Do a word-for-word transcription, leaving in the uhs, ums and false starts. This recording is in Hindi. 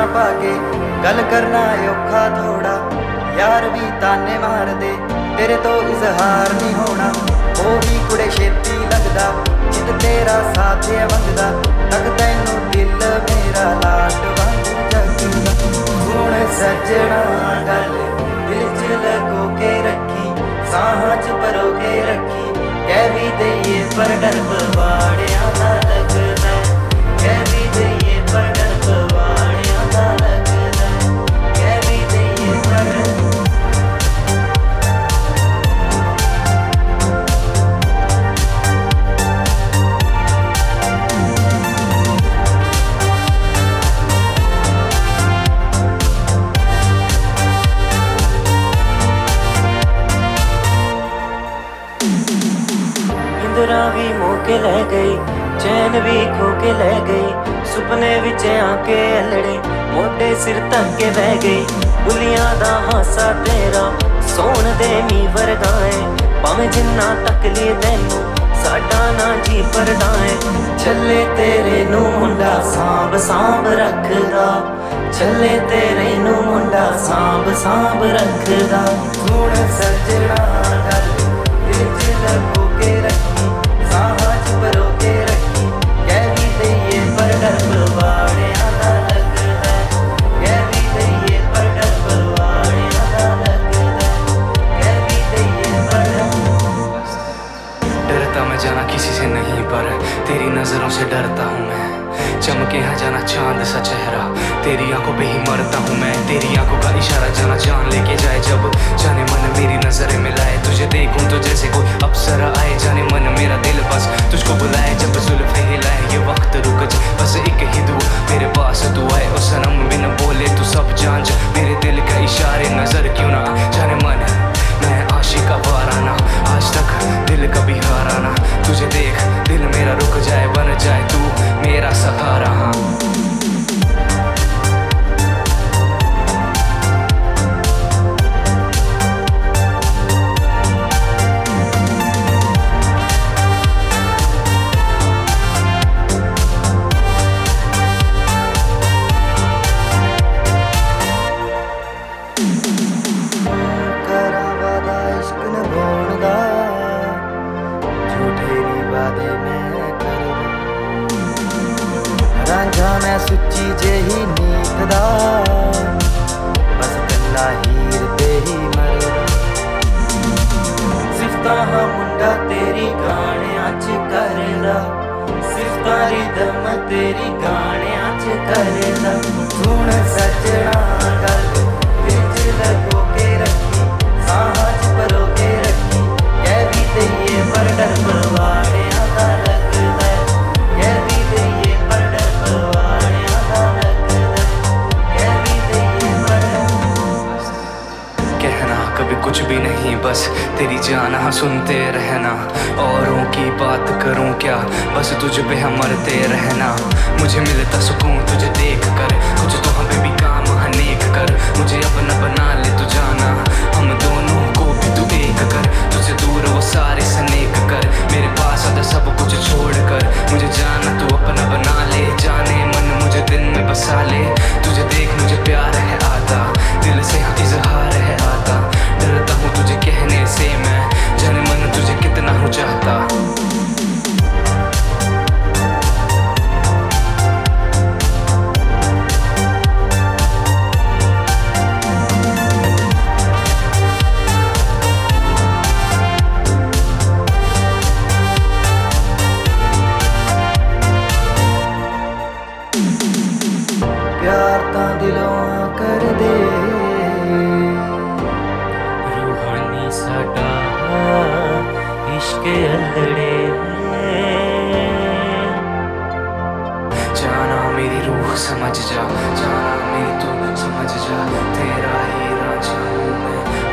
पाके गल करना औखा थोड़ा, यार भी ताने मार दे तेरे तो इजहार नहीं होना। वो भी कुड़े छेती लगदा जित तेरा साथ है मंगदा, तक तैनू दिल मेरा लाट वांग जगदा। हुण सजना गल दिल च लगो के रखी, साहां च परो के रखी, कह भी दईए पर डर पवाड़ियां दा लगदा, कह भी दईए पर डर पवाड़ियां दा लगदा, कह भी दईए पर इंदिरा भी मोके लै गई, चैन भी खो के लै गई, सुपने विच आके अलड़े मोटे सिर तक के बह गई। बुलियां दा हासा तेरा सोन दे मी वरगाए, भावें जिन्ना तक लिए तैनू साडा ना जी परदाए। छले तेरे नू मुंडा सांभ सांभ रखदा, छले तेरे नू मुंडा सांभ सांभ रखदा। हुण सजना गल दिल च लगो के रखी, साहां च परो के रखी, कह भी दईए पर डर पवाड़ियां दा लगदा, कह भी दईए पर डर पवाड़ियां दा लगदा, कह भी दईए पर डरता मैं जाना किसी से नहीं, पर तेरी नजरों से डरता हूँ मैं। चमके है जाना चांद सा चेहरा, तेरी आंखों पे ही मरता हूँ मैं। तेरी आंखों का इशारा जाना जान लेके जाए, जब जाने मन मेरी नजरें मिलाए। तुझे देखूं तो जैसे कोई अप्सरा आए, जाने मन मेरा दिल बस तुझको बुलाए। जब जुल्फे हिलाए ये वक्त रुक जाए, बस एक ही दुआ मेरे पास तू आए। ओ सनम बिन बोले तू सब जान जा, मेरे दिल का इशारे नजर क्यों ना जाने मन मैं आशिक वाराना। आज तक दिल कभी हारा ना, तुझे देख दिल मेरा रुक जाए, बन जाए तू मेरा सहारा। हाँ रांझा मैं सुच्ची जेही नीत दा, बस कल्ला हीर ते ही मरदा। सिफतां हां मुंडा तेरी गाणियां च करदा, सिफतां रिदम तेरी गाणियां च करदा। हुण सजना गल दिल च लगो के रखी, साहां च परो के रखी, कह भी दईए पर डर पवाड़ियां दा लगदा, कह भी दईए पर डर पवाड़ियां दा लगदा, कह भी दईए पर कहना कभी कुछ भी नहीं, बस तेरी जान हाँ सुनते रहना। औरों की बात करूं क्या, बस तुझ पे हम मरते रहना। मुझे मिलता सुकून तुझे देख कर, कुछ तो हमें भी काम अनेक कर। मुझे अपना बना ले तू जाना, हम दोनों को भी तू एक कर। तुझसे दूर वो सारे सनेक कर, मेरे पास आजा सब कुछ छोड़ कर। मुझे जाना तू अपना बना ले, जाने मन मुझे दिन में बसा ले। तुझे देख मुझे प्यार है आता, दिल से हाँ इजहार है आता। डरता हूँ तुझे कहने से मैं, जाने मन तुझे कितना हूँ चाहता। प्यार तां दिलों कर दे, रूहानी साडा इश्क अलड़े। जाना मेरी रूह समझ जा, जाना मेरी तू समझ जा, तेरा ही राजा हूँ मैं।